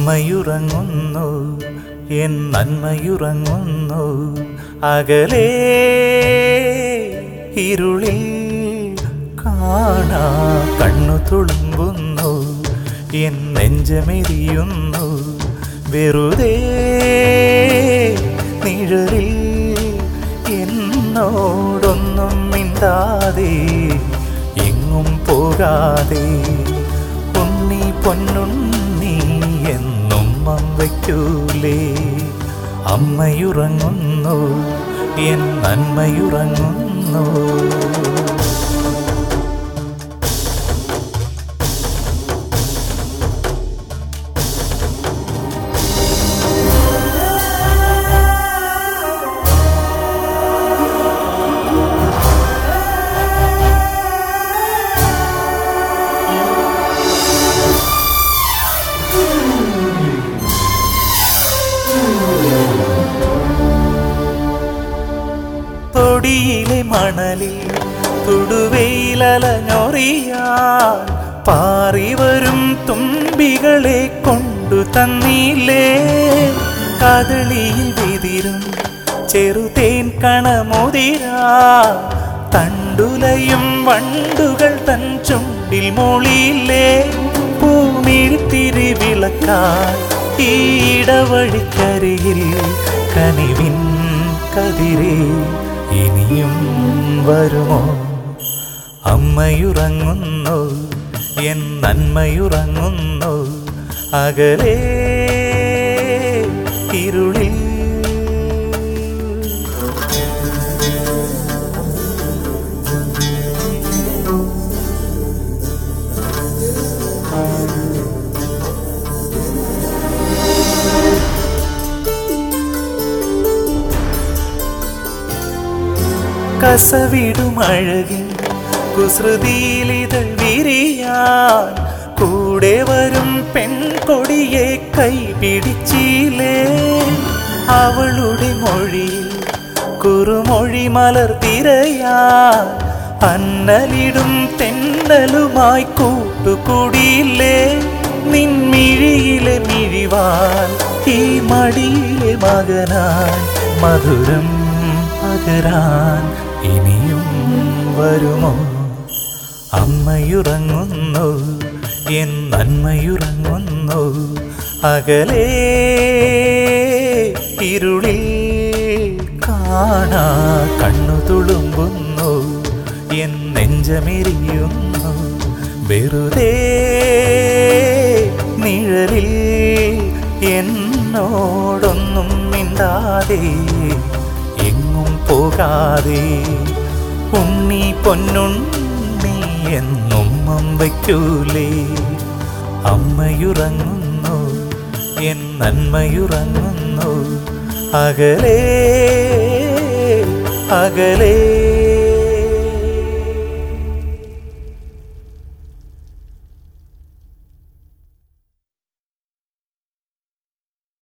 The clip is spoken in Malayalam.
അമ്മയുറങ്ങുന്നു, എൻ നന്മയുറങ്ങുന്നു. അകലേ ഇരുളിൽ കാണാ കണ്ണു തുളുമ്പുന്നു, എൻ നെഞ്ചമെരിയുന്നു. വെറുതെ നിഴലിൽ എന്നോടൊന്നും മിണ്ടാതെ എങ്ങും പോകാതെ ഉണ്ണി പൊന്നുണ്ണി എന്നും വയ്ക്കൂലേ. അമ്മയുറങ്ങുന്നു, എൻ നന്മയുറങ്ങുന്നു. തൊടിയിലെ മണലിൽ തുടുവെയിലലഞ്ഞൊറിയാൻ പാറിവരും തുമ്പികളെ കൊണ്ടു തന്നില്ലേ. കദളിയിൽ വിതിരും ചെറുതേൻ കണമുതിരാ തണ്ടുലയും വണ്ടുകൾ തൻ ചുണ്ടിൽ മൊളിയില്ലേ. പൂമിഴിത്തിരി വിളക്കാൻ ഈ ഇടവഴിക്കരികിൽ കനിവിൻ കതിരേ ഇനിയും വരുമോ. അമ്മയുറങ്ങുന്നു, എൻ നന്മയുറങ്ങുന്നു. അകലേ ഇരുളിൽ കസവിടുമഴകിൻ കുസൃതിയിലിതൾ വിരിയാൻ കൂടെ വരും പെൺകൊടിയെ കൈപിടിച്ചില്ലേ. അവളുടെ മൊഴിയിൽ കുറുമൊഴി മലർത്തിരയാൻ അന്നലിടും തെന്നലുമായി കൂട്ടുകൂടിയില്ലേ. നിൻമിഴിയിലെ മിഴിവാൽ ഈ മടിയിലെ മകനായി മധുരം പകരാൻ ഇനിയും വരുമോ. അമ്മയുറങ്ങുന്നു, എൻ നന്മയുറങ്ങുന്നു. അകലേ ഇരുളിൽ കാണാ കണ്ണു തുളുമ്പുന്നു, എൻ നെഞ്ചമെരിയുന്നു. വെറുതെ നിഴലിൽ എന്നോടൊന്നും മിണ്ടാതെ എങ്ങും പോകാതെ ഉണ്ണി പൊന്നുണ്ണി എന്നും വയ്ക്കൂലേ. അമ്മയുറങ്ങുന്നു, എൻ നന്മയുറങ്ങുന്നു. അകലേ അകലേ